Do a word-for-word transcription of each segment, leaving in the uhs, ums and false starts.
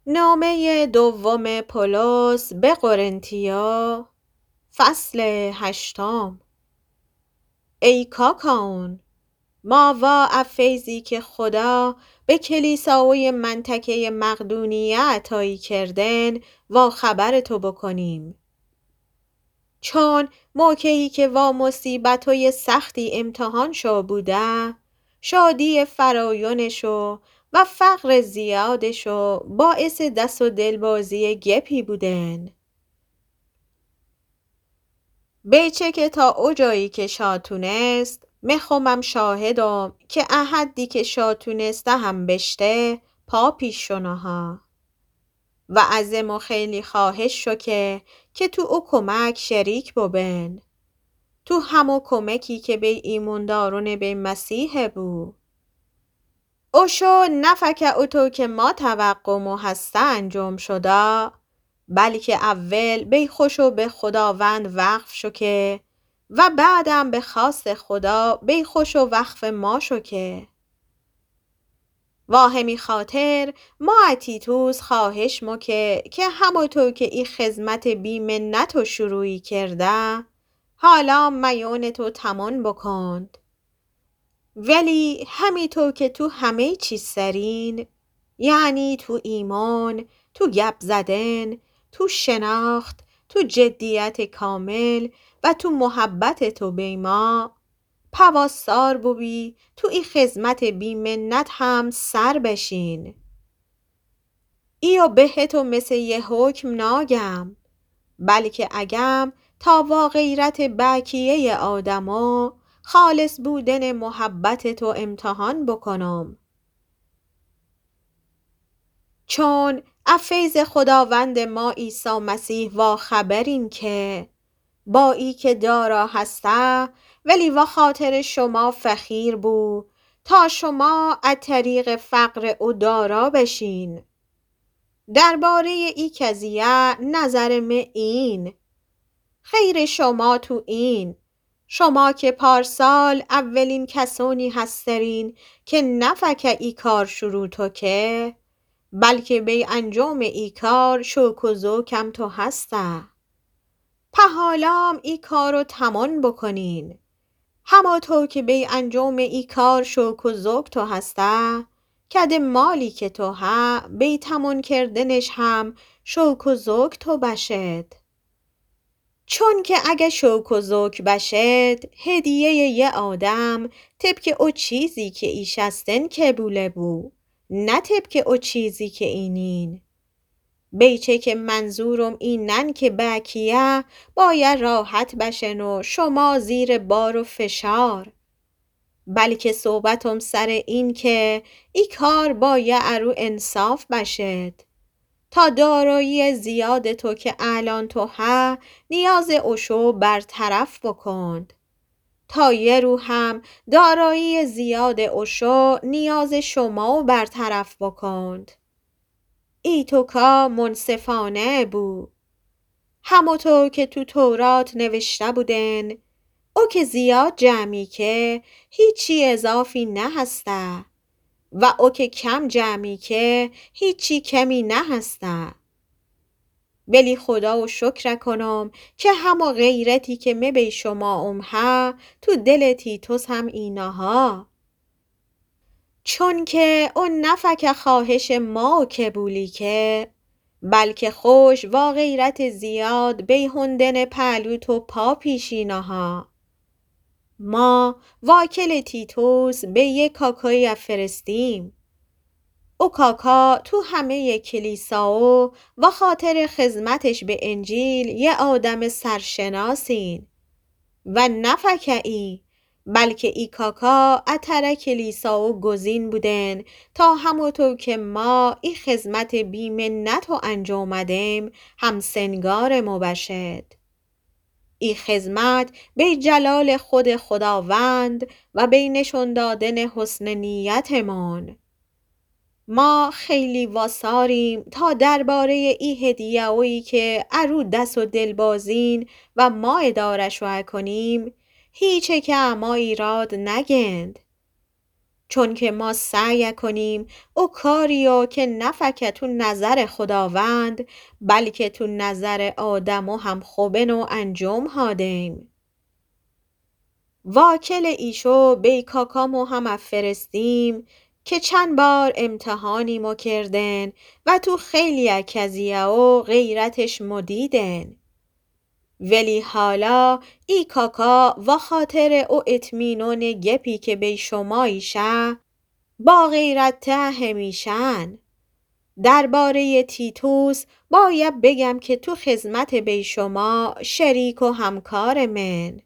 نامه دوم پولس به قرنتیا، فصل هشتم. ای کاکاون، ما وا فیضی که خدا به کلیساوی منطقه مقدونیه عطایی کردن و خبر تو بکنیم. چون موقعی که وا مصیبتای سختی امتحان شو بوده، شادی فرایونشو و فقر زیادشو باعث دست و دلبازی گپی بودن. بیچه که تا او جایی که شاتونست مخومم شاهدم که احدی که شاتونسته هم بشته پا پیش شناها و ازمو خیلی خواهش شو که که تو او کمک شریک ببن، تو همو کمکی که به ایماندارون به مسیح بو. اوشو نفکه او تو که ما توقعمو هسته انجام شده، بلکه اول بی خوشو به خداوند وقف شو که و بعدم به خواست خدا بی خوشو وقف ما شو که واهمی خاطر ما تیتوس خواهش مو که که همو تو که ای خدمت بی منتو شروعی کرده حالا میون تو تمام بکند، ولی همی تو که تو همه چیز سرین، یعنی تو ایمان، تو گپ زدن، تو شناخت، تو جدیت کامل و تو محبت تو بی ما پواسار بوی تو ای خدمت بی منت هم سر بشین. ایو به تو مثل یه حکم ناگم، بلکه اگم تا با غیرت بکیه آدما خالص بودن محبت تو امتحان بکنم. چون افیض خداوند ما عیسی مسیح و خبرین که با ای که دارا هسته ولی و خاطر شما فخیر بو تا شما از طریق فقر او دارا بشین. درباره ای قضیه نظر من این، خیر شما تو این، شما که پارسال اولین کسانی هسترین که نفکه ای کار شروع تو که بلکه بی انجام ای کار شوک و ذوقم تو هسته، پهالام ای کارو تمام بکنین. همه تو که بی انجام ای کار شوک و ذوق تو هسته کده مالی که تو ها بی تمام کردنش هم شوک و ذوق تو بشد. چون که اگه شوک و ذوق بشد هدیه یه آدم طبق او چیزی که ایش استن کبوله بو، نه طبق او چیزی که اینین. بیچه که منظورم اینن که بکیه باید راحت بشن و شما زیر بار و فشار، بلکه صحبتم سر این که ای کار باید ارو انصاف بشد تا دارایی زیاد تو که الان تو ها نیاز اوشو برطرف بکند، تا یه رو هم دارایی زیاد اوشو نیاز شما برطرف بکند. ای تو کا منصفانه بو. همو تو که تو تورات نوشته بودن او که زیاد جمعی که هیچی اضافی نه هسته و او که کم جمعی که هیچی کمی نه هسته. ولی خدا و شکر کنم که همه غیرتی که می بی شما ام ها تو دل تیتوس هم اینها، چون که اون نفک خواهش ما کبولی که بلکه خوش و غیرت زیاد بی هندن پهلو تو پا پیشینها. ما واکل تیتوس به یک کاکای فرستیم. او کاکا تو همه کلیساو و خاطر خدمتش به انجیل یه آدم سرشناسین و نفکه ای، بلکه ای کاکا اتر کلیساو گزین بودن تا همو تو که ما ای خدمت بی منتو انجامدیم هم سنگار ما بشد. ای خدمت به جلال خود خداوند و به نشون دادن حسن نیتمان. ما خیلی واساریم تا درباره ای هدیه‌ای که ارو دست و دل بازین و ما ادارش رو کنیم هیچه که اما ایراد نگند. چون که ما سعی کنیم او کاریو که نفکه تو نظر خداوند بلکه تو نظر آدم و هم خوبن و انجام هادیم. واکل ایشو بی کاکامو هم فرستیم که چند بار امتحانی مو کردن و تو خیلی کزیه و غیرتش مدیدن. ولی حالا ای کاکا و خاطر او اطمینان گپی که بی شمایشه با غیرت ته همیشن. درباره تیتوس باید بگم که تو خدمت بی شما شریک و همکار من.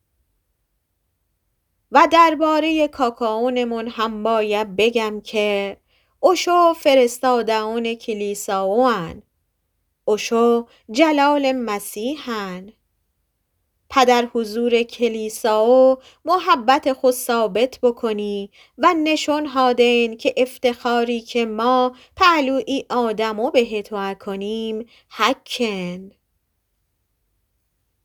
و درباره کاکاونمون هم باید بگم که اوشو فرستادهون کلیساوان. اوشو جلال مسیحن. پدر حضور کلیسا و محبت خود ثابت بکنی و نشون هادن که افتخاری که ما پهلوی آدمو به تو کنیم حکن.